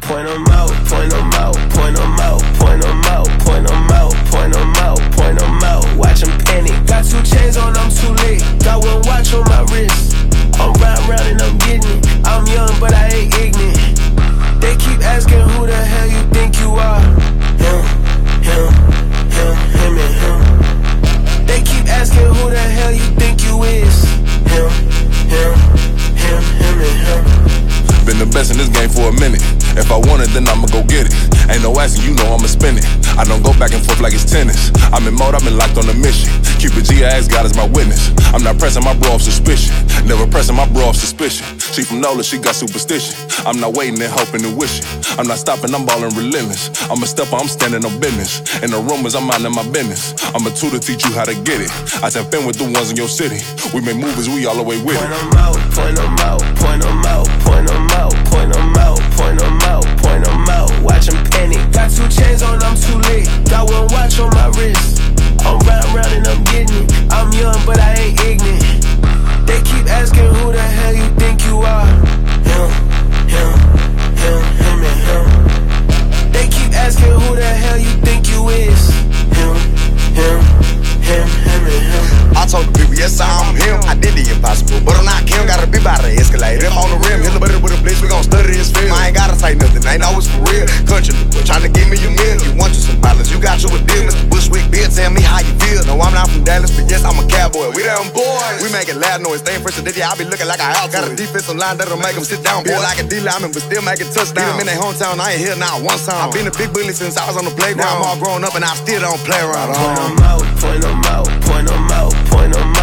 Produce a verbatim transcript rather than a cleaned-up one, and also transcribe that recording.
point them out, point them out, point them out, point them out, point them out, point them out, point them out. Watch them panic. Got two chains on, I'm too late. Got one watch on my wrist. I'm round round and I'm getting it. I'm young, but I ain't ignorant. They keep asking who the hell you think you are. Him, him, him, him and him. They keep asking who the hell you think you is. Him, him, him, him and him. Been the best in this game for a minute. If I want it, then I'ma go get it. Ain't no asking, you know I'ma spin it. I don't go back and forth like it's tennis. I'm in mode, I've been locked on a mission. Cupid G, I ask God as my witness. I'm not pressing my bro off suspicion. Never pressing my bro off suspicion. She from Nola, she got superstition. I'm not waiting and hoping and wishing. I'm not stopping, I'm ballin' relentless. I'm a stepper, I'm standing on business. In the rumors, I'm minding my business. I'm a tutor, teach you how to get it. I tap in with the ones in your city. We make movies, we all the way with it. Point them out, point them out, point them out, point them out, point them out, point them out, point them out. Watch them panic. Got two chains on, I'm too late. Got one watch on my wrist. I'm round round and I'm getting it. I'm young, but I ain't ignorant. They keep asking who the hell you think you are. Him, him, him, him and him. They keep asking who the hell you think you is. Him, him, him, him and him. I told the people, yes, I'm him. I did the impossible, but I'm not Kim. Gotta be by the escalator. If on the rim, hit a butter with a blitz, we gon' study this film. I ain't gotta say nothing, ain't always for real. Country people tryna give me a meal. You want you some balance, you got you a deal. Mister Bushwick, Bill, tell me how you feel. No, I'm not from Dallas, but yes, I'm a cowboy. We them boys. We making loud noise, staying fresh to this year. I be looking like a house. Got a defensive line that'll make them sit down. Feel like a D lineman, but still making touchdowns. Them in their hometown, I ain't here now one time. I been a big bully since I was on the playground. Now I'm all grown up and I still don't play around. Point them out, point them out, point them out, point them out.